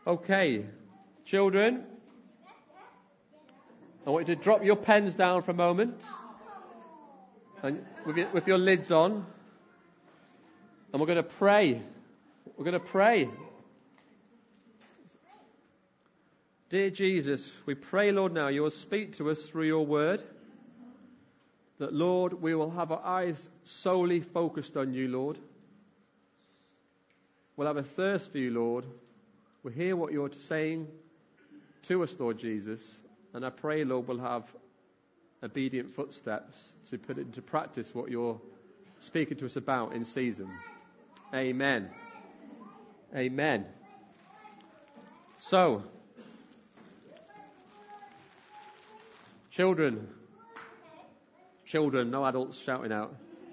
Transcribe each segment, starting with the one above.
Okay, children, I want you to drop your pens down for a moment, and with your lids on, and we're going to pray. We're going to pray. Dear Jesus, we pray, Lord, now you will speak to us through your word. That, Lord, we will have our eyes solely focused on you, Lord. We'll have a thirst for you, Lord. We'll hear what you're saying to us, Lord Jesus. And I pray, Lord, we'll have obedient footsteps to put into practice what you're speaking to us about in season. Amen. Amen. So, children, no adults shouting out.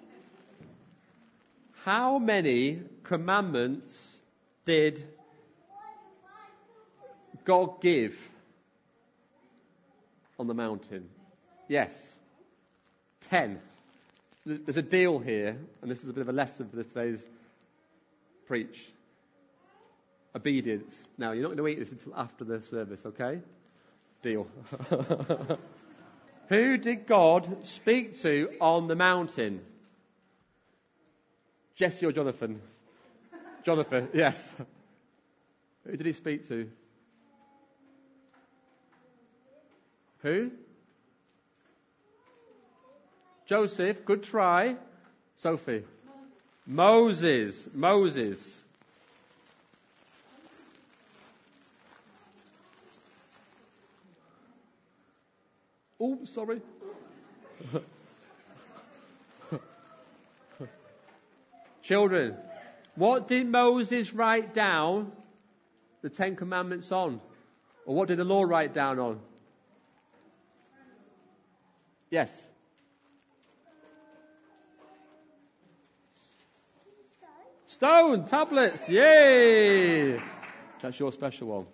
How many commandments did God give on the mountain? Yes. 10. There's a deal here, and this is a bit of a lesson for today's preach. Obedience. Now, you're not going to eat this until after the service, okay? Deal. Who did God speak to on the mountain? Jesse or Jonathan? Jonathan, yes. Who did he speak to? Who? Joseph, good try. Sophie? Moses. Oh, sorry. Children, what did Moses write down the 10 Commandments on? Or what did the law write down on? Yes. Stone tablets. Yay! That's your special one.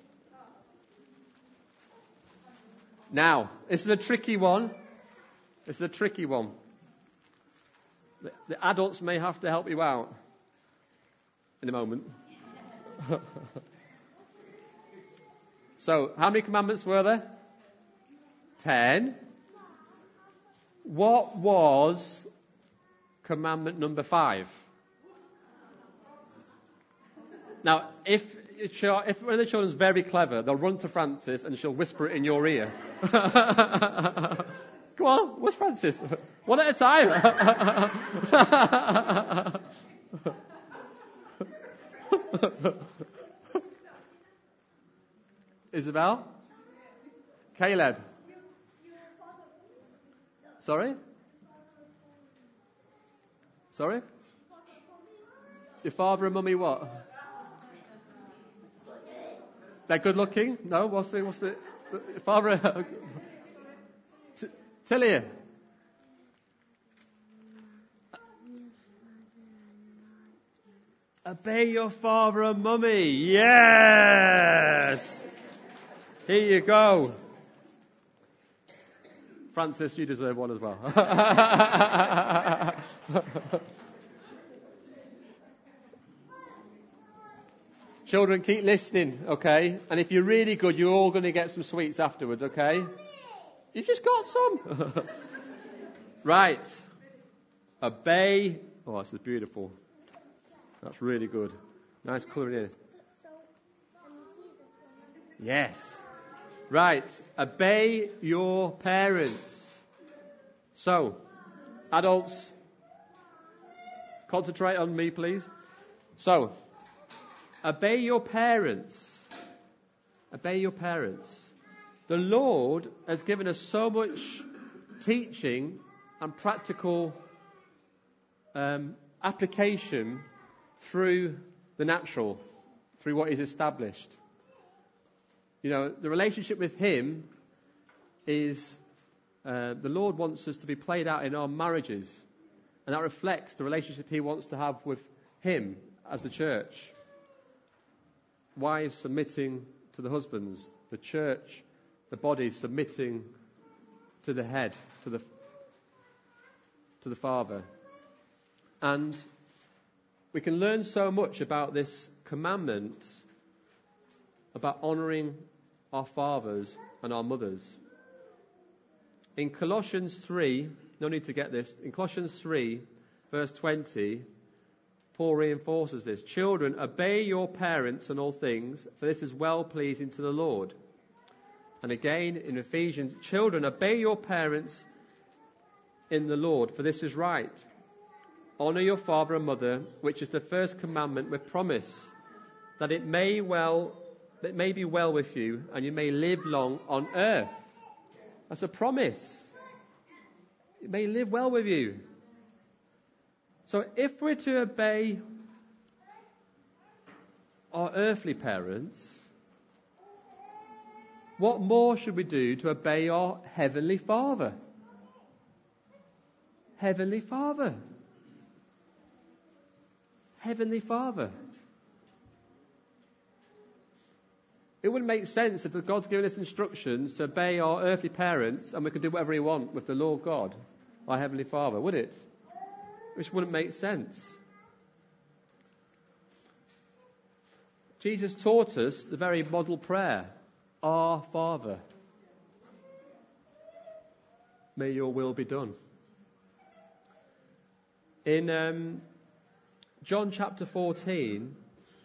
Now, this is a tricky one. The adults may have to help you out in a moment. So, how many commandments were there? 10. What was commandment number 5? Now, if one of the children's very clever, they'll run to Frances and she'll whisper it in your ear. Go on, what's Frances? One at a time. Isabel? Caleb? Sorry? Your father and mummy what? They're good looking? No? What's the father? Tilly. Obey your father and mummy. Yes. Here you go. Francis, you deserve one as well. Children, keep listening, okay? And if you're really good, you're all going to get some sweets afterwards, okay? You've just got some. Right. Obey. Oh, this is beautiful. That's really good. Nice colouring in. Yes. Right. Obey your parents. So, adults, concentrate on me, please. So, obey your parents. Obey your parents. The Lord has given us so much teaching and practical application through the natural, through what He's established. You know, the relationship with Him is, the Lord wants us to be played out in our marriages. And that reflects the relationship He wants to have with Him as the church. Wives submitting to the husbands. The church, the body submitting to the head, to the Father. And we can learn so much about this commandment about honouring our fathers and our mothers. In Colossians 3, no need to get this, in Colossians 3, verse 20, Paul reinforces this. Children, obey your parents in all things, for this is well-pleasing to the Lord. And again in Ephesians, children, obey your parents in the Lord, for this is right. Honour your father and mother, which is the first commandment with promise, that it may be well with you, and you may live long on earth. That's a promise. It may live well with you. So if we're to obey our earthly parents, what more should we do to obey our Heavenly Father? Heavenly Father. Heavenly Father. It wouldn't make sense if God's given us instructions to obey our earthly parents and we could do whatever we want with the Lord God, our Heavenly Father, would it? Which wouldn't make sense. Jesus taught us the very model prayer, Our Father, may your will be done. In John chapter 14,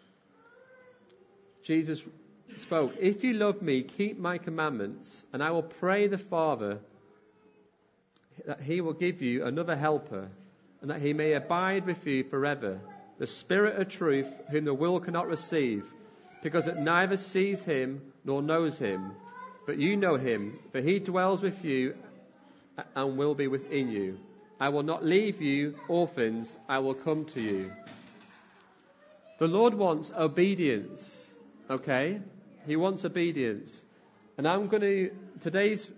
Jesus spoke, if you love me, keep my commandments, and I will pray the Father that he will give you another helper, and that he may abide with you forever, the Spirit of truth, whom the world cannot receive, because it neither sees him nor knows him. But you know him, for he dwells with you and will be within you. I will not leave you orphans, I will come to you. The Lord wants obedience, okay? He wants obedience. And today's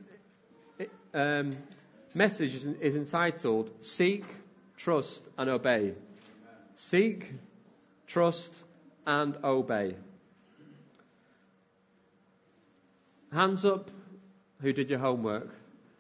message is entitled, Seek, Trust and Obey. Seek, trust and obey. Hands up who did your homework.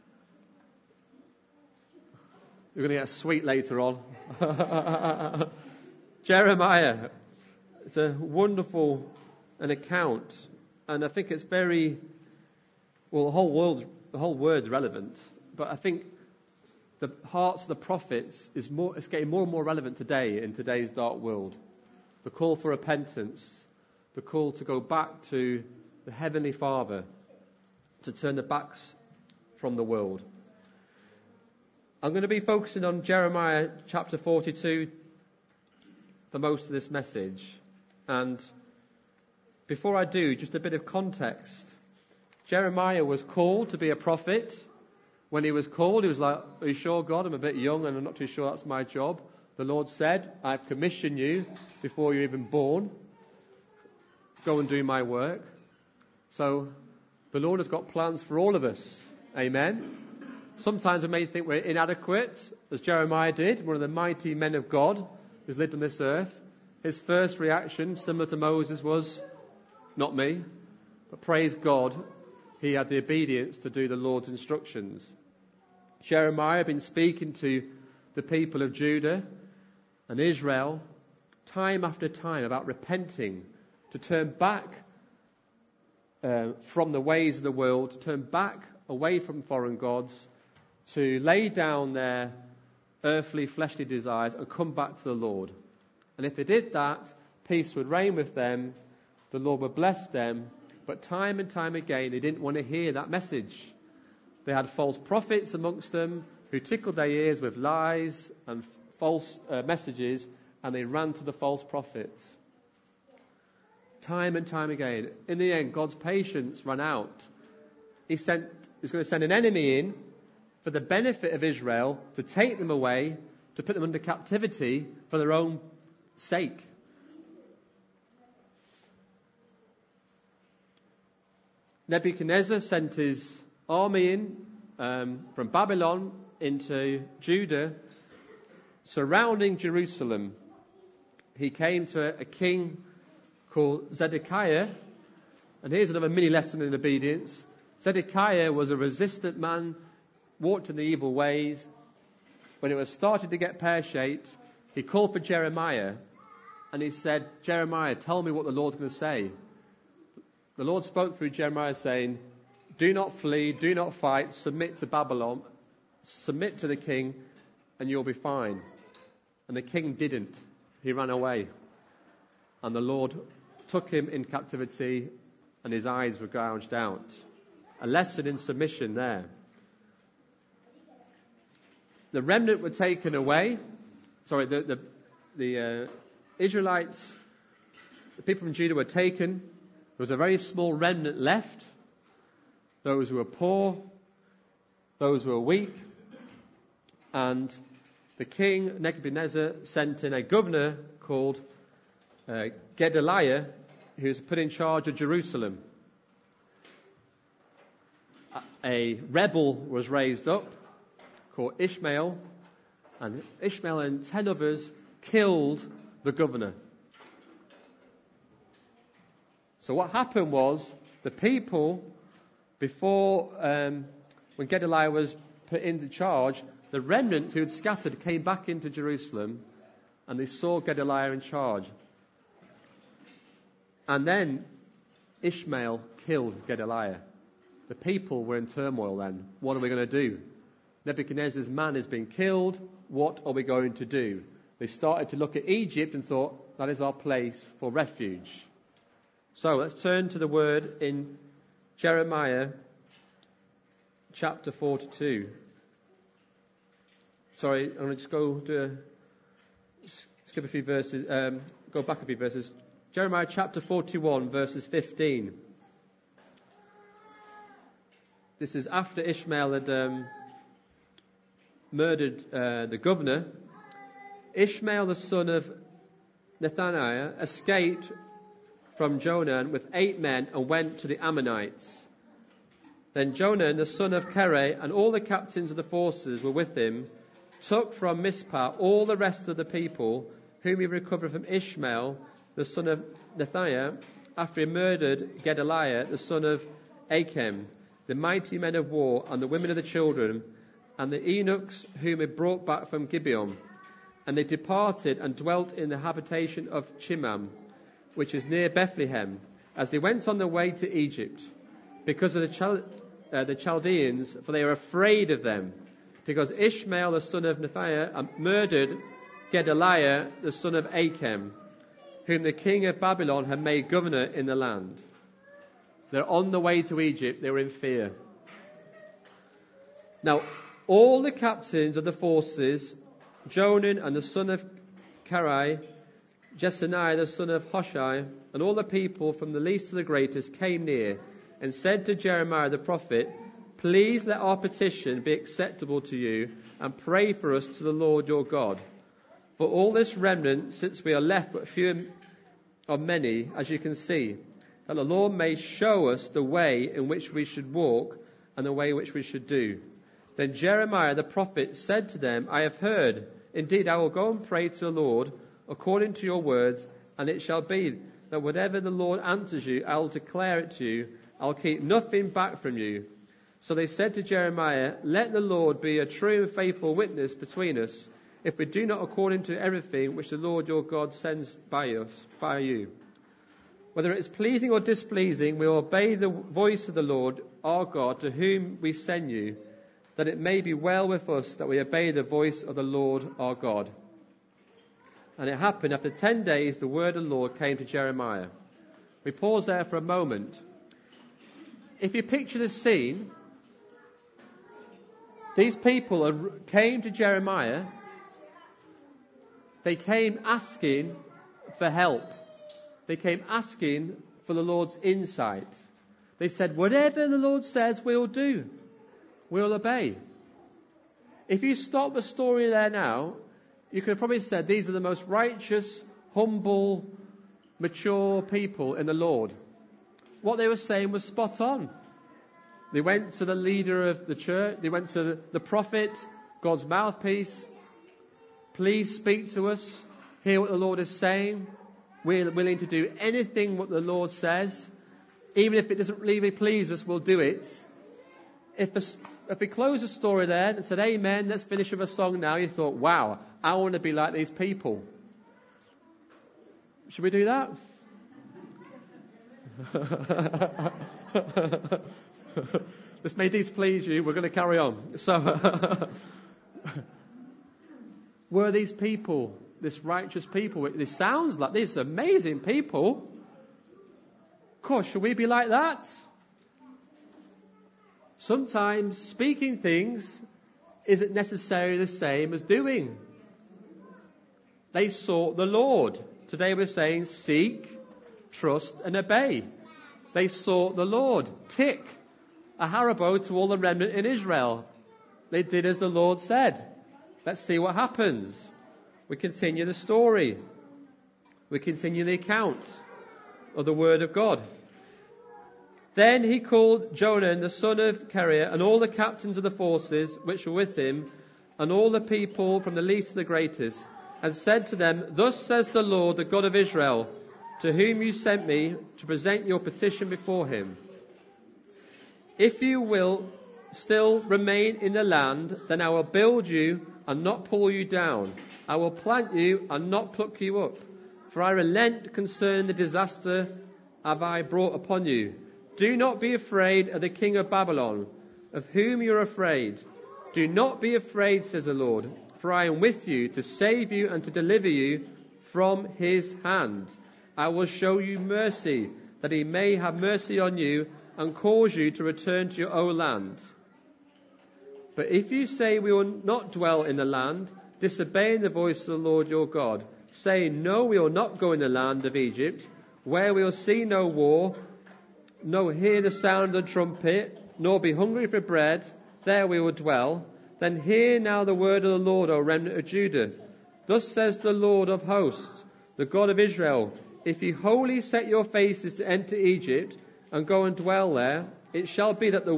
You're going to get a sweet later on. Jeremiah. It's a wonderful an account, and I think it's the whole word's relevant, but I think the hearts of the prophets it's getting more and more relevant today in today's dark world. The call for repentance, the call to go back to the Heavenly Father, to turn their backs from the world. I'm going to be focusing on Jeremiah chapter 42 for most of this message. And before I do, just a bit of context. Jeremiah was called to be a prophet. When he was called, he was like, are you sure, God? I'm a bit young and I'm not too sure that's my job. The Lord said, I've commissioned you before you're even born. Go and do my work. So the Lord has got plans for all of us. Amen. Sometimes we may think we're inadequate, as Jeremiah did, one of the mighty men of God who's lived on this earth. His first reaction, similar to Moses, was, not me. But praise God, he had the obedience to do the Lord's instructions. Jeremiah had been speaking to the people of Judah and Israel time after time about repenting, to turn back from the ways of the world, to turn back away from foreign gods, to lay down their earthly, fleshly desires and come back to the Lord. And if they did that, peace would reign with them, the Lord would bless them. But time and time again, they didn't want to hear that message. They had false prophets amongst them who tickled their ears with lies and false messages, and they ran to the false prophets. Time and time again. In the end, God's patience ran out. He's going to send an enemy in for the benefit of Israel, to take them away, to put them under captivity for their own sake. Nebuchadnezzar sent his army in from Babylon into Judah, surrounding Jerusalem. He came to a king called Zedekiah, and here's another mini lesson in obedience. Zedekiah was a resistant man, walked in the evil ways. When it was starting to get pear-shaped, he called for Jeremiah, and he said, Jeremiah, tell me what the Lord's going to say. the Lord spoke through Jeremiah saying, do not flee, do not fight, submit to Babylon, submit to the king, and you'll be fine. And the king didn't. He ran away. And the Lord took him in captivity, and his eyes were gouged out. A lesson in submission there. The remnant were taken away. Sorry, the Israelites, the people from Judah were taken. There was a very small remnant left. Those who were poor, those who were weak. And the king, Nebuchadnezzar, sent in a governor called Gedaliah, who was put in charge of Jerusalem. A rebel was raised up called Ishmael, and Ishmael and 10 others killed the governor. So what happened was, the people, before, when Gedaliah was put into charge, the remnant who had scattered came back into Jerusalem, and they saw Gedaliah in charge. And then Ishmael killed Gedaliah. The people were in turmoil then. What are we going to do? Nebuchadnezzar's man has been killed. What are we going to do? They started to look at Egypt and thought, that is our place for refuge. So let's turn to the word in Jeremiah chapter 42. Sorry, I'm going to just skip a few verses, go back a few verses. Jeremiah chapter 41, verses 15. This is after Ishmael had murdered the governor. Ishmael, the son of Nethaniah, escaped from Jonan with 8 men and went to the Ammonites. Then Jonan, the son of Kare, and all the captains of the forces were with him, took from Mizpah all the rest of the people whom he recovered from Ishmael, the son of Nethaniah, after he murdered Gedaliah, the son of Achim, the mighty men of war, and the women of the children, and the eunuchs whom he brought back from Gibeon. And they departed and dwelt in the habitation of Chimam, which is near Bethlehem, as they went on their way to Egypt, because of the Chaldeans, for they were afraid of them, because Ishmael, the son of Nethaniah, murdered Gedaliah, the son of Achim, whom the king of Babylon had made governor in the land. They're on the way to Egypt. They were in fear. Now, all the captains of the forces, Jonan and the son of Karai, Jessaniah the son of Hoshai, and all the people from the least to the greatest came near and said to Jeremiah the prophet, please let our petition be acceptable to you, and pray for us to the Lord your God. For all this remnant, since we are left but few of many, as you can see, that the Lord may show us the way in which we should walk and the way in which we should do. Then Jeremiah the prophet said to them, I have heard. Indeed, I will go and pray to the Lord according to your words, and it shall be that whatever the Lord answers you, I will declare it to you. I will keep nothing back from you. So they said to Jeremiah, let the Lord be a true and faithful witness between us, if we do not according to everything which the Lord your God sends by you. Whether it is pleasing or displeasing, we will obey the voice of the Lord our God, to whom we send you, that it may be well with us that we obey the voice of the Lord our God. And it happened after 10 days, the word of the Lord came to Jeremiah. We pause there for a moment. If you picture the scene, these people came to Jeremiah. They came asking for help. They came asking for the Lord's insight. They said, whatever the Lord says, we'll do. We'll obey. If you stop the story there now, you could have probably said these are the most righteous, humble, mature people in the Lord. What they were saying was spot on. They went to the leader of the church. They went to the prophet, God's mouthpiece. Please speak to us. Hear what the Lord is saying. We're willing to do anything what the Lord says. Even if it doesn't really please us, we'll do it. If we close the story there and said, amen, let's finish with a song now, you thought, wow, I want to be like these people. Should we do that? This may displease you. We're going to carry on. So, were these people, this righteous people, this sounds like these amazing people? Of course, should we be like that? Sometimes speaking things isn't necessarily the same as doing. They sought the Lord. Today we're saying seek, trust and obey. They sought the Lord. Tick. A Haribo to all the remnant in Israel. They did as the Lord said. Let's see what happens. We continue the story. We continue the account of the word of God. Then he called Jonan, the son of Kareah, and all the captains of the forces which were with him, and all the people from the least to the greatest, and said to them, Thus says the Lord, the God of Israel, to whom you sent me to present your petition before him. If you will still remain in the land, then I will build you and not pull you down. I will plant you and not pluck you up. For I relent concerning the disaster have I brought upon you. Do not be afraid of the king of Babylon, of whom you are afraid. Do not be afraid, says the Lord, for I am with you to save you and to deliver you from his hand. I will show you mercy, that he may have mercy on you and cause you to return to your own land. But if you say we will not dwell in the land, disobeying the voice of the Lord your God, saying, No, we will not go in the land of Egypt, where we will see no war, nor hear the sound of the trumpet, nor be hungry for bread, there we will dwell. Then hear now the word of the Lord, O remnant of Judah. Thus says the Lord of hosts, the God of Israel, if you wholly set your faces to enter Egypt, and go and dwell there, it shall be that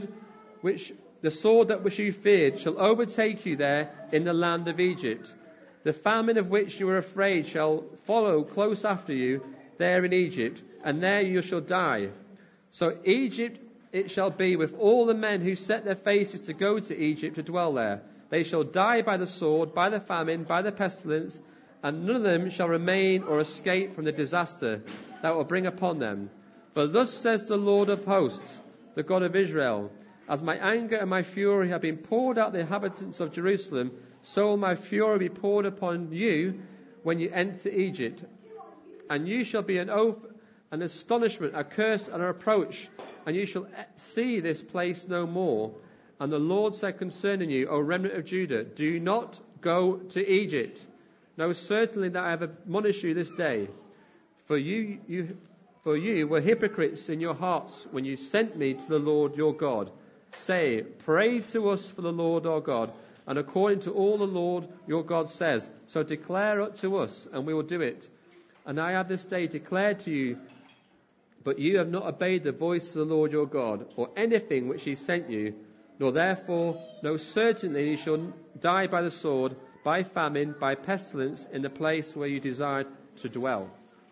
the sword that which you feared shall overtake you there in the land of Egypt. The famine of which you were afraid shall follow close after you there in Egypt, and there you shall die. So Egypt it shall be with all the men who set their faces to go to Egypt to dwell there. They shall die by the sword, by the famine, by the pestilence, and none of them shall remain or escape from the disaster that will bring upon them. For thus says the Lord of hosts, the God of Israel, as my anger and my fury have been poured out the inhabitants of Jerusalem, so will my fury be poured upon you when you enter Egypt. And you shall be an oath, an astonishment, a curse and a reproach, and you shall see this place no more. And the Lord said concerning you, O remnant of Judah, do not go to Egypt. Know certainly that I have admonished you this day. For you were hypocrites in your hearts when you sent me to the Lord your God. Say, pray to us for the Lord our God, and according to all the Lord your God says. So declare it to us, and we will do it. And I have this day declared to you, but you have not obeyed the voice of the Lord your God, or anything which he sent you, nor therefore know certainly you shall die by the sword, by famine, by pestilence, in the place where you desired to dwell.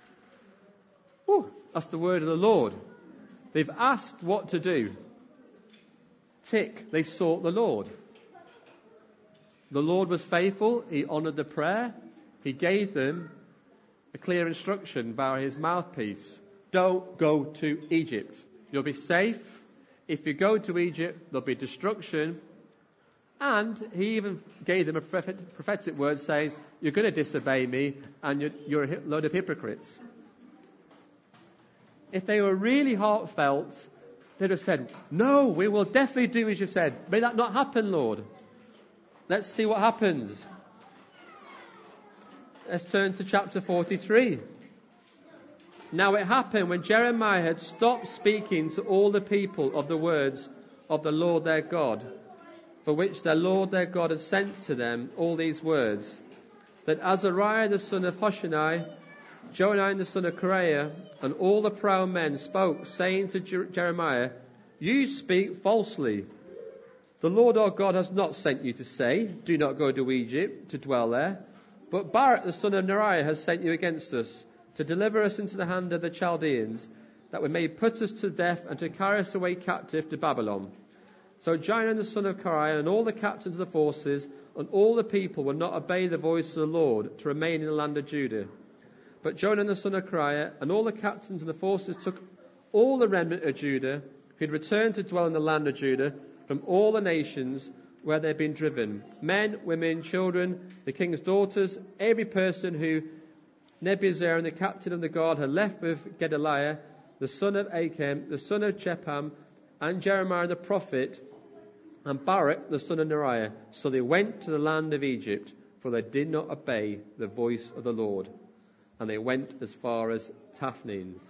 Whew, that's the word of the Lord. They've asked what to do. Tick, they sought the Lord. The Lord was faithful. He honoured the prayer. He gave them a clear instruction via his mouthpiece. Don't go to Egypt. You'll be safe. If you go to Egypt, there'll be destruction. And he even gave them a prophetic word saying, you're going to disobey me and you're a load of hypocrites. If they were really heartfelt, they'd have said, no, we will definitely do as you said. May that not happen, Lord. Let's see what happens. Let's turn to chapter 43. Now it happened when Jeremiah had stopped speaking to all the people of the words of the Lord their God, for which their Lord their God had sent to them all these words, that Azariah the son of Hoshani, Jonan the son of Kareah, and all the proud men spoke, saying to Jeremiah, you speak falsely. The Lord our God has not sent you to say, do not go to Egypt to dwell there. But Barak the son of Neriah has sent you against us, to deliver us into the hand of the Chaldeans, that we may put us to death and to carry us away captive to Babylon. So Jonan the son of Kareah and all the captains of the forces and all the people will not obey the voice of the Lord to remain in the land of Judah. But Jonan the son of Kareah and all the captains of the forces took all the remnant of Judah who had returned to dwell in the land of Judah from all the nations where they had been driven, men, women, children, the king's daughters, every person who Nebuchadnezzar, the captain of the guard, had left with Gedaliah, the son of Achim, the son of Jepham, and Jeremiah the prophet, and Baruch, the son of Neriah. So they went to the land of Egypt, for they did not obey the voice of the Lord. And they went as far as Taphnes.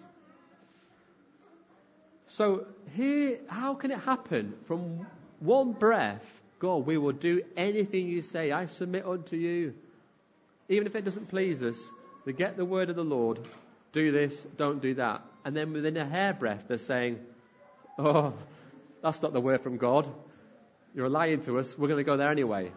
So here, how can it happen? From one breath, God, we will do anything you say. I submit unto you. Even if it doesn't please us, they get the word of the Lord. Do this, don't do that. And then within a hairbreadth, they're saying, oh, that's not the word from God. You're lying to us. We're going to go there anyway.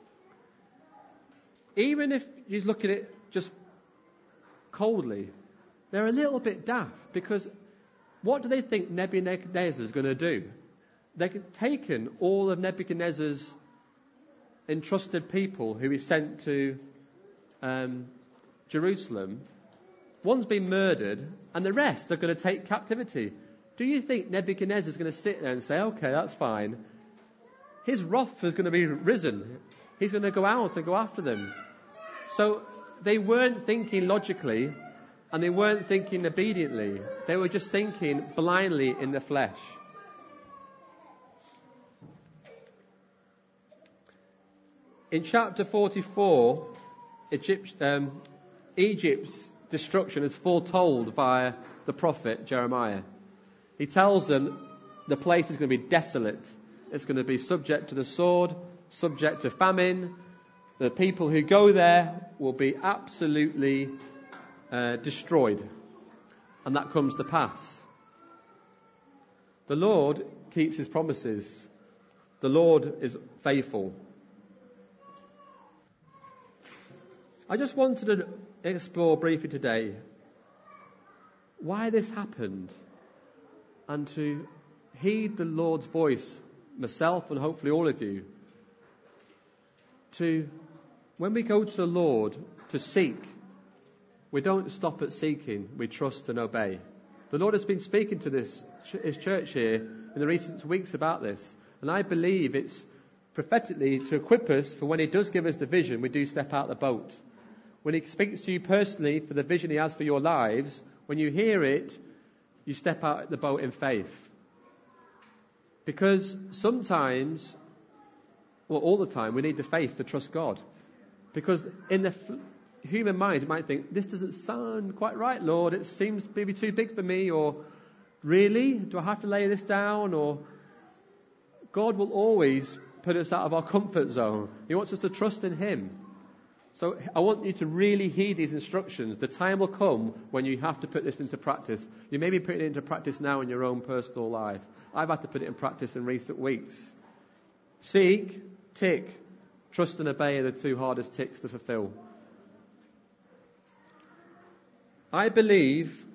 Even if you look at it just coldly, they're a little bit daft, because what do they think Nebuchadnezzar is going to do? They've taken all of Nebuchadnezzar's entrusted people who he sent to Jerusalem. One's been murdered, and the rest they're going to take captivity. Do you think Nebuchadnezzar is going to sit there and say, okay, that's fine? His wrath is going to be risen. He's going to go out and go after them. So they weren't thinking logically, and they weren't thinking obediently. They were just thinking blindly in the flesh. In chapter 44, Egypt's destruction is foretold via the prophet Jeremiah. He tells them the place is going to be desolate. It's going to be subject to the sword, subject to famine. The people who go there will be absolutely destroyed. And that comes to pass. The Lord keeps his promises. The Lord is faithful. I just wanted to explore briefly today why this happened, and to heed the Lord's voice, myself and hopefully all of you, to, when we go to the Lord to seek, we don't stop at seeking, we trust and obey. The Lord has been speaking to his church here in the recent weeks about this, and I believe it's prophetically to equip us for when he does give us the vision, we do step out the boat. When he speaks to you personally for the vision he has for your lives, when you hear it, you step out the boat in faith. Because sometimes, well, all the time, we need the faith to trust God. Because in the human mind, you might think, this doesn't sound quite right, Lord. It seems maybe too big for me. Or, really? Do I have to lay this down? Or, God will always put us out of our comfort zone. He wants us to trust in him. So I want you to really heed these instructions. The time will come when you have to put this into practice. You may be putting it into practice now in your own personal life. I've had to put it in practice in recent weeks. Seek, tick, trust and obey are the two hardest ticks to fulfill. I believe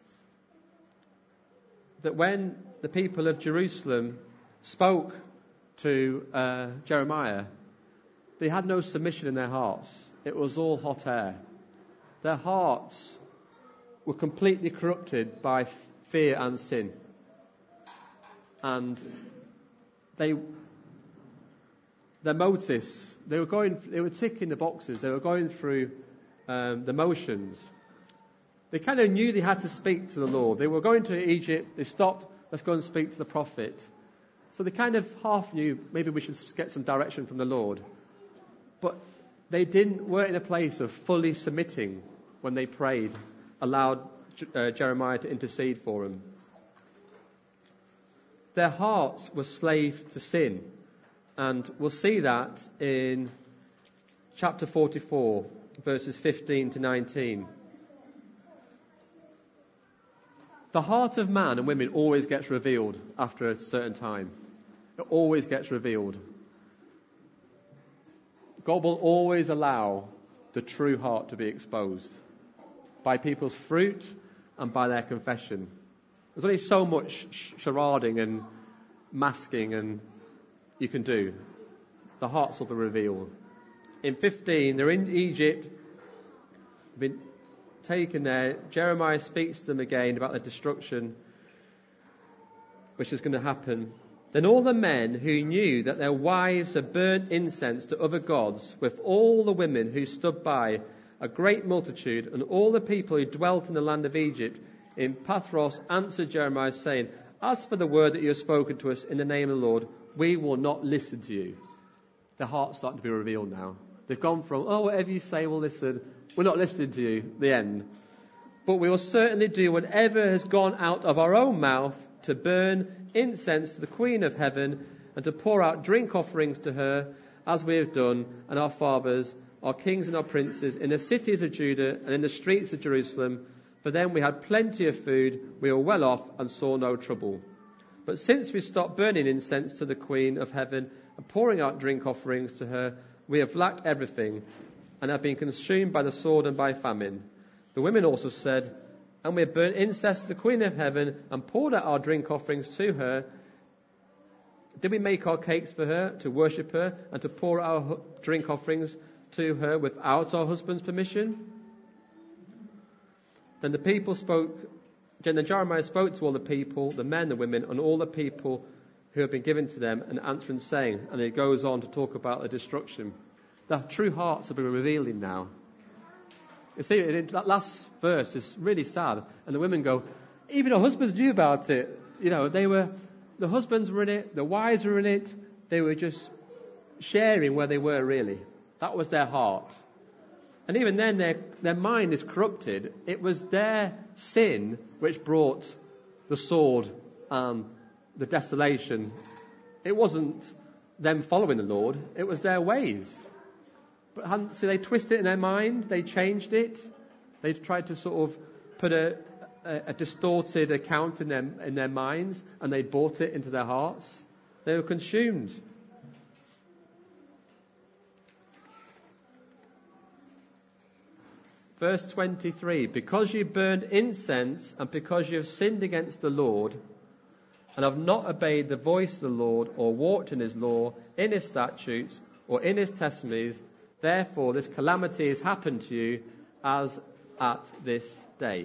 that when the people of Jerusalem spoke to Jeremiah, they had no submission in their hearts. It was all hot air. Their hearts were completely corrupted by fear and sin. And their motives, they were ticking the boxes. They were going through the motions. They kind of knew they had to speak to the Lord. They were going to Egypt. They stopped. Let's go and speak to the prophet. So they kind of half knew maybe we should get some direction from the Lord. But they weren't in a place of fully submitting when they prayed, allowed Jeremiah to intercede for them. Their hearts were slaves to sin. And we'll see that in chapter 44, verses 15 to 19. The heart of man and women always gets revealed after a certain time. It always gets revealed. God will always allow the true heart to be exposed by people's fruit and by their confession. There's only so much charading and masking and you can do. The hearts will be revealed. In 15, they're in Egypt. They've been taken there. Jeremiah speaks to them again about the destruction. which is going to happen. Then all the men who knew that their wives had burnt incense to other gods, with all the women who stood by, a great multitude, and all the people who dwelt in the land of Egypt, in Pathros, answered Jeremiah, saying, as for the word that you have spoken to us in the name of the Lord, we will not listen to you. Their heart's starting to be revealed now. They've gone from, whatever you say, we'll listen. We're not listening to you. The end. But we will certainly do whatever has gone out of our own mouth, to burn incense to the Queen of Heaven, and to pour out drink offerings to her, as we have done, and our fathers, our kings and our princes, in the cities of Judah and in the streets of Jerusalem. For then we had plenty of food, we were well off, and saw no trouble. But since we stopped burning incense to the Queen of Heaven and pouring out drink offerings to her, we have lacked everything, and have been consumed by the sword and by famine. The women also said, and we have burnt incense to the Queen of Heaven and poured out our drink offerings to her. Did we make our cakes for her, to worship her, and to pour our drink offerings to her without our husband's permission? Then Jeremiah spoke to all the people, the men, the women, and all the people who have been given to them, and answering, saying, and it goes on to talk about the destruction. The true hearts are being revealing now. You see, that last verse is really sad. And the women go, even our husbands knew about it. The husbands were in it, the wives were in it. They were just sharing where they were, really. That was their heart. And even then, their mind is corrupted. It was their sin which brought the sword and the desolation. It wasn't them following the Lord. It was their ways. But so they twisted it in their mind. They changed it. They tried to sort of put a distorted account in their minds, and they brought it into their hearts. They were consumed. Verse 23, because you burned incense and because you have sinned against the Lord and have not obeyed the voice of the Lord or walked in his law, in his statutes or in his testimonies, therefore this calamity has happened to you as at this day.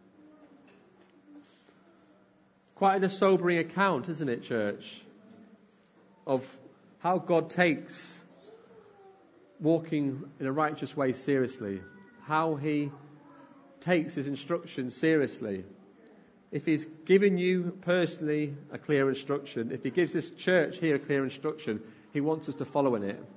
Quite a sobering account, isn't it, church? Of how God takes walking in a righteous way seriously. How he takes his instructions seriously. If he's given you personally a clear instruction, if he gives this church here a clear instruction, he wants us to follow in it.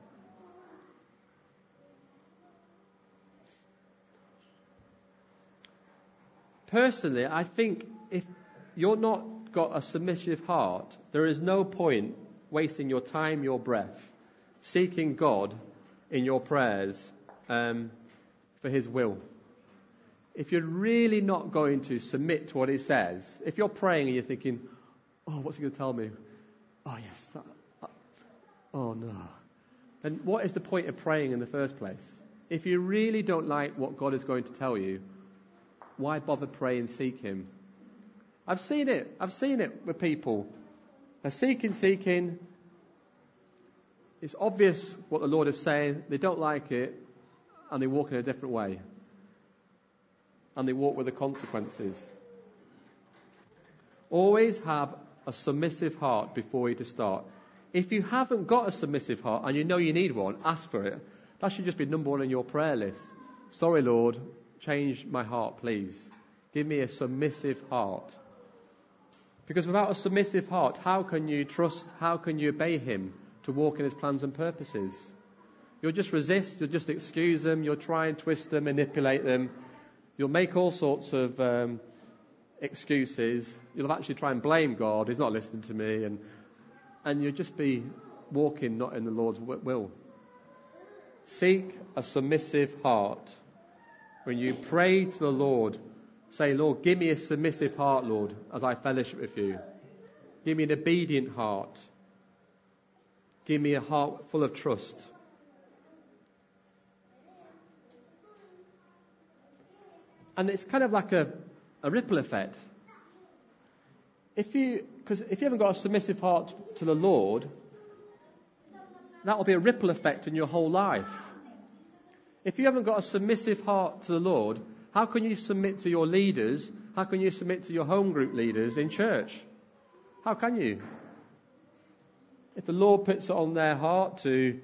Personally, I think if you're not got a submissive heart, there is no point wasting your time, your breath, seeking God in your prayers for his will. If you're really not going to submit to what he says, if you're praying and you're thinking, what's he going to tell me? No. Then what is the point of praying in the first place? If you really don't like what God is going to tell you, why bother pray and seek him? I've seen it with people. They're seeking. It's obvious what the Lord is saying. They don't like it. And they walk in a different way. And they walk with the consequences. Always have a submissive heart before you to start. If you haven't got a submissive heart and you know you need one, ask for it. That should just be number one on your prayer list. Sorry, Lord, change my heart, please. Give me a submissive heart. Because without a submissive heart, how can you trust, how can you obey him to walk in his plans and purposes? You'll just resist, you'll just excuse them, you'll try and twist them, manipulate them. You'll make all sorts of excuses. You'll actually try and blame God, he's not listening to me. And you'll just be walking not in the Lord's will. Seek a submissive heart. When you pray to the Lord, say, Lord, give me a submissive heart, Lord, as I fellowship with you. Give me an obedient heart. Give me a heart full of trust. And it's kind of like a ripple effect. If you haven't got a submissive heart to the Lord, that will be a ripple effect in your whole life. If you haven't got a submissive heart to the Lord, how can you submit to your leaders? How can you submit to your home group leaders in church? How can you? If the Lord puts it on their heart to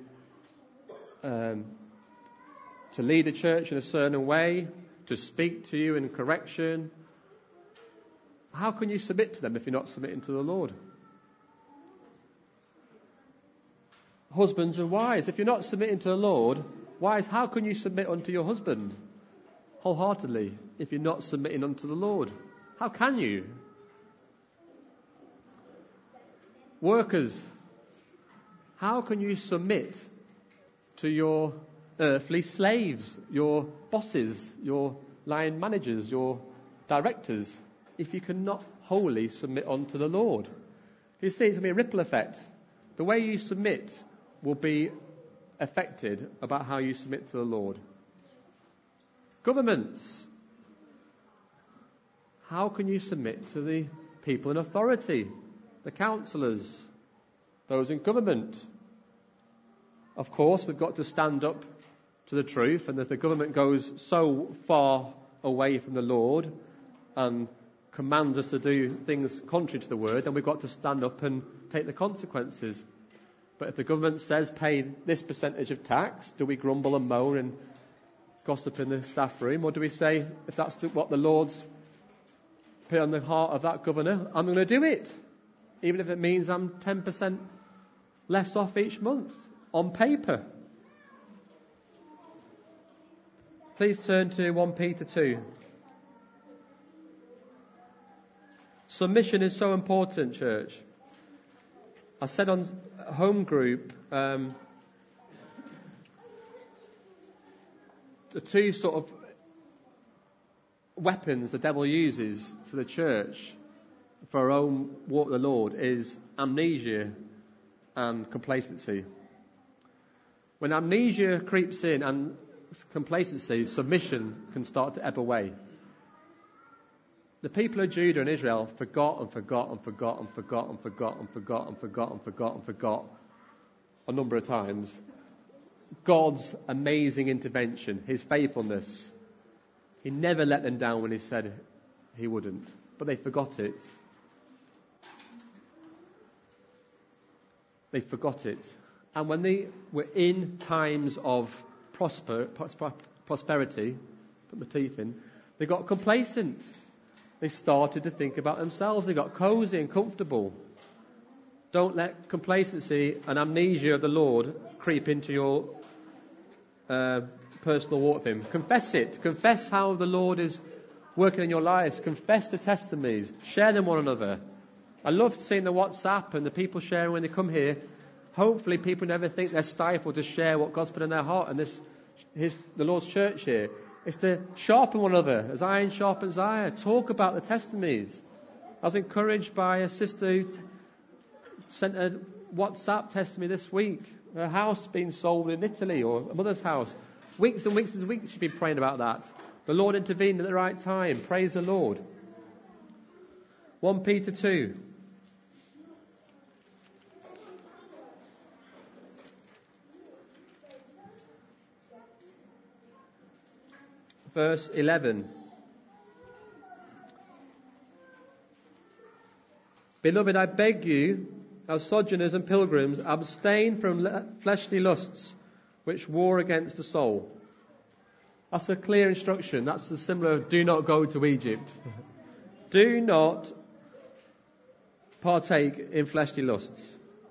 lead the church in a certain way, to speak to you in correction, how can you submit to them if you're not submitting to the Lord? Husbands and wives, if you're not submitting to the Lord, wives, how can you submit unto your husband wholeheartedly if you're not submitting unto the Lord? How can you? Workers, how can you submit to your earthly slaves, your bosses, your line managers, your directors, if you cannot wholly submit unto the Lord? You see, it's going to be a ripple effect. The way you submit will be affected about how you submit to the Lord. Governments, how can you submit to the people in authority, the councillors, those in government? Of course, we've got to stand up to the truth, and if the government goes so far away from the Lord and commands us to do things contrary to the word, then we've got to stand up and take the consequences. But if the government says pay this percentage of tax, do we grumble and moan and gossip in the staff room? Or do we say, if that's what the Lord's put on the heart of that governor, I'm going to do it, even if it means I'm 10% less off each month on paper? Please turn to 1 Peter 2. Submission is so important, church. I said on home group, the two sort of weapons the devil uses for the church, for our own walk with the Lord, is amnesia and complacency. When amnesia creeps in and complacency, submission can start to ebb away. The people of Judah and Israel forgot a number of times God's amazing intervention, his faithfulness. He never let them down when he said he wouldn't, but they forgot it. They forgot it. And when they were in times of prosperity, put my teeth in, they got complacent. They started to think about themselves. They got cozy and comfortable. Don't let complacency and amnesia of the Lord creep into your personal walk with him. Confess it. Confess how the Lord is working in your lives. Confess the testimonies. Share them one another. I love seeing the WhatsApp and the people sharing when they come here. Hopefully people never think they're stifled to share what God's put in their heart. And the Lord's church here is to sharpen one another, as iron sharpens iron. Talk about the testimonies. I was encouraged by a sister who sent a WhatsApp testimony this week. Her house being sold in Italy, or a mother's house. Weeks and weeks and weeks she's been praying about that. The Lord intervened at the right time. Praise the Lord. 1 Peter 2. Verse 11. Beloved, I beg you, as sojourners and pilgrims, abstain from fleshly lusts, which war against the soul. That's a clear instruction. That's the similar, do not go to Egypt. Do not partake in fleshly lusts.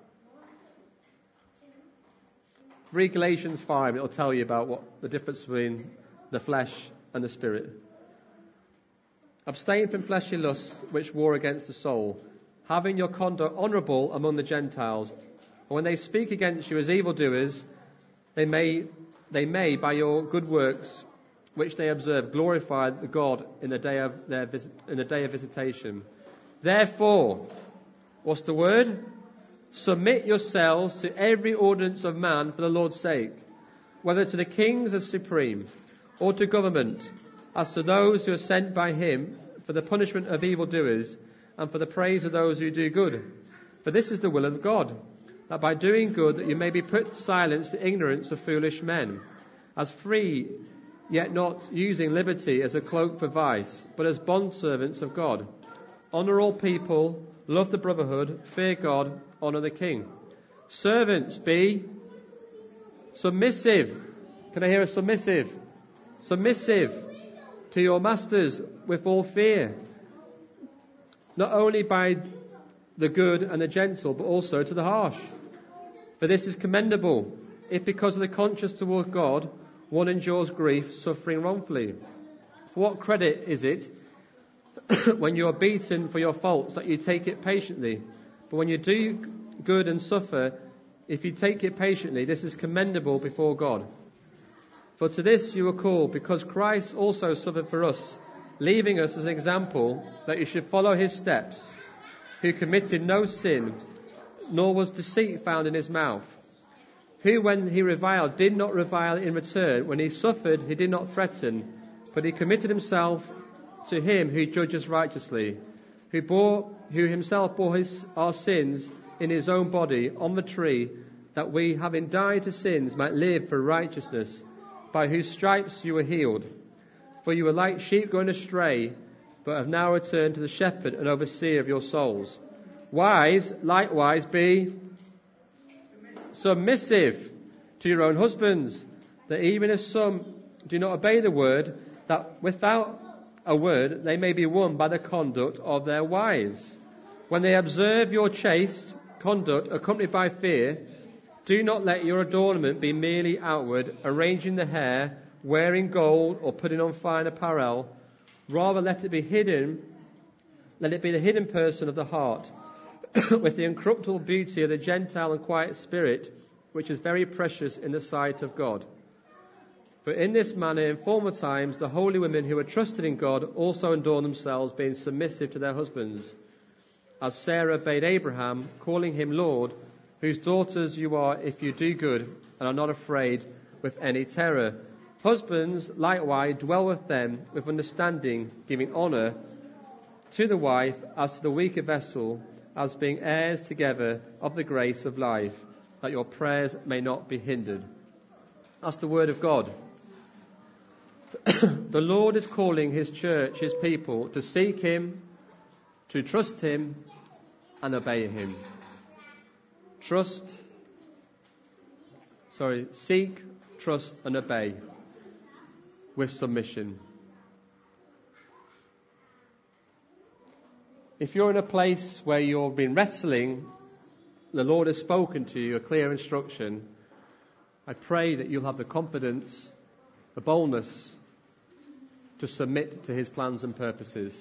Read Galatians 5, it'll tell you about what the difference between the flesh and the spirit. Abstain from fleshly lusts which war against the soul, having your conduct honourable among the Gentiles. And when they speak against you as evildoers, they may by your good works which they observe glorify the God in the day of visitation. Therefore, what's the word? Submit yourselves to every ordinance of man for the Lord's sake, whether to the kings as supreme, or to government, as to those who are sent by him for the punishment of evildoers, and for the praise of those who do good. For this is the will of God, that by doing good that you may be put to silence the ignorance of foolish men, as free, yet not using liberty as a cloak for vice, but as bondservants of God. Honour all people, love the brotherhood, fear God, honour the king. Servants, be submissive. Can I hear a submissive? Submissive to your masters with all fear. Not only by the good and the gentle, but also to the harsh. For this is commendable, if because of the conscience toward God, one endures grief, suffering wrongfully. For what credit is it when you are beaten for your faults that you take it patiently? But when you do good and suffer, if you take it patiently, this is commendable before God. For to this you were called, because Christ also suffered for us, leaving us as an example that you should follow his steps, who committed no sin, nor was deceit found in his mouth, who when he reviled did not revile in return, when he suffered he did not threaten, but he committed himself to him who judges righteously, who himself bore our sins in his own body on the tree, that we, having died to sins, might live for righteousness, by whose stripes you were healed. For you were like sheep going astray, but have now returned to the shepherd and overseer of your souls. Wives, likewise, be submissive to your own husbands, that even if some do not obey the word, that without a word they may be won by the conduct of their wives. When they observe your chaste conduct accompanied by fear, do not let your adornment be merely outward, arranging the hair, wearing gold, or putting on fine apparel. Rather let it be hidden. Let it be the hidden person of the heart, with the incorruptible beauty of the gentle and quiet spirit, which is very precious in the sight of God. For in this manner, in former times, the holy women who were trusted in God also adorned themselves, being submissive to their husbands, as Sarah obeyed Abraham, calling him Lord, whose daughters you are if you do good and are not afraid with any terror. Husbands, likewise, dwell with them with understanding, giving honour to the wife as to the weaker vessel, as being heirs together of the grace of life, that your prayers may not be hindered. That's the word of God. The Lord is calling his church, his people, to seek him, to trust him, and obey him. Seek, trust, and obey with submission. If you're in a place where you've been wrestling, the Lord has spoken to you a clear instruction, I pray that you'll have the confidence, the boldness to submit to his plans and purposes.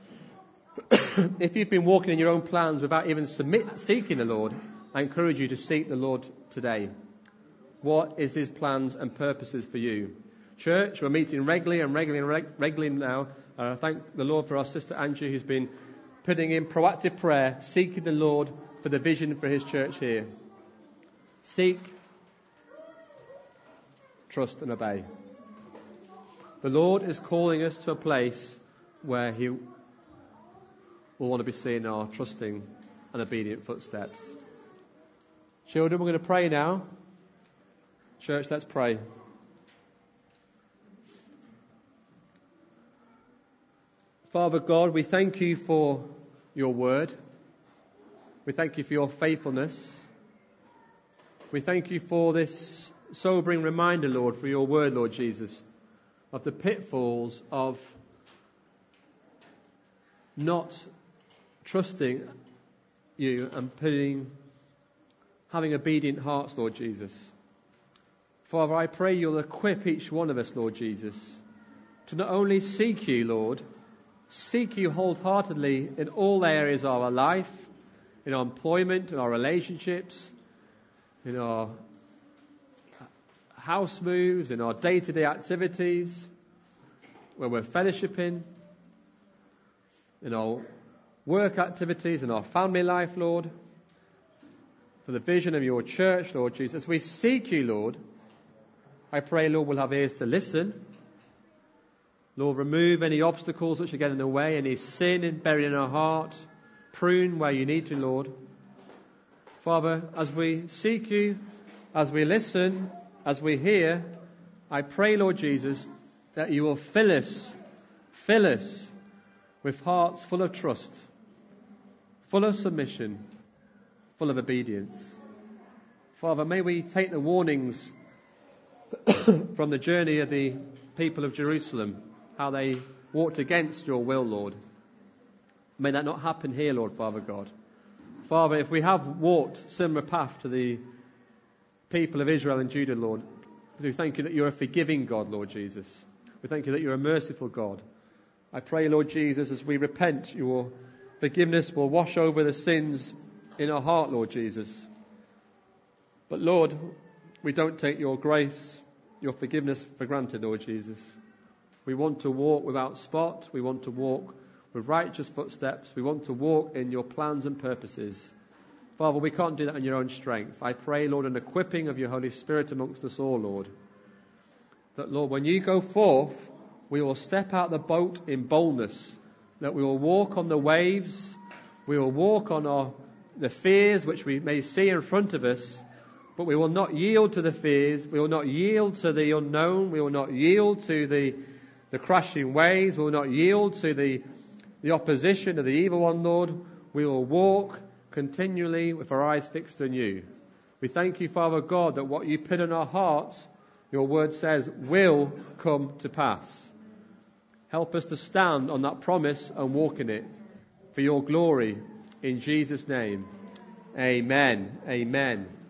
If you've been walking in your own plans without even seeking the Lord, I encourage you to seek the Lord today. What is his plans and purposes for you? Church, we're meeting regularly now. I thank the Lord for our sister Angie, who's been putting in proactive prayer, seeking the Lord for the vision for his church here. Seek, trust, and obey. The Lord is calling us to a place where he will want to be seen in our trusting and obedient footsteps. Children, we're going to pray now. Church, let's pray. Father God, we thank you for your word. We thank you for your faithfulness. We thank you for this sobering reminder, Lord, for your word, Lord Jesus, of the pitfalls of not trusting you and having obedient hearts, Lord Jesus. Father, I pray you'll equip each one of us, Lord Jesus, to not only seek you, Lord, seek you wholeheartedly in all areas of our life, in our employment, in our relationships, in our house moves, in our day-to-day activities, when we're fellowshipping, in our work activities, in our family life, Lord, for the vision of your church, Lord Jesus. As we seek you, Lord, I pray, Lord, we'll have ears to listen. Lord, remove any obstacles which are getting in the way, any sin buried in our heart. Prune where you need to, Lord. Father, as we seek you, as we listen, as we hear, I pray, Lord Jesus, that you will fill us with hearts full of trust, full of submission, full of obedience. Father, may we take the warnings from the journey of the people of Jerusalem, how they walked against your will, Lord. May that not happen here, Lord, Father God. Father, if we have walked similar path to the people of Israel and Judah, Lord, we thank you that you're a forgiving God, Lord Jesus. We thank you that you're a merciful God. I pray, Lord Jesus, as we repent, your forgiveness will wash over the sins in our heart, Lord Jesus. But Lord, we don't take your grace, your forgiveness for granted, Lord Jesus. We want to walk without spot. We want to walk with righteous footsteps. We want to walk in your plans and purposes. Father, we can't do that in your own strength. I pray, Lord, an equipping of your Holy Spirit amongst us all, Lord. That, Lord, when you go forth, we will step out the boat in boldness. That we will walk on the waves. We will walk on the fears which we may see in front of us. But we will not yield to the fears. We will not yield to the unknown. We will not yield to the crashing waves. We will not yield to the opposition of the evil one, Lord. We will walk continually with our eyes fixed on you. We thank you, Father God, that what you put in our hearts, your word says, will come to pass. Help us to stand on that promise and walk in it for your glory. In Jesus' name, amen. Amen.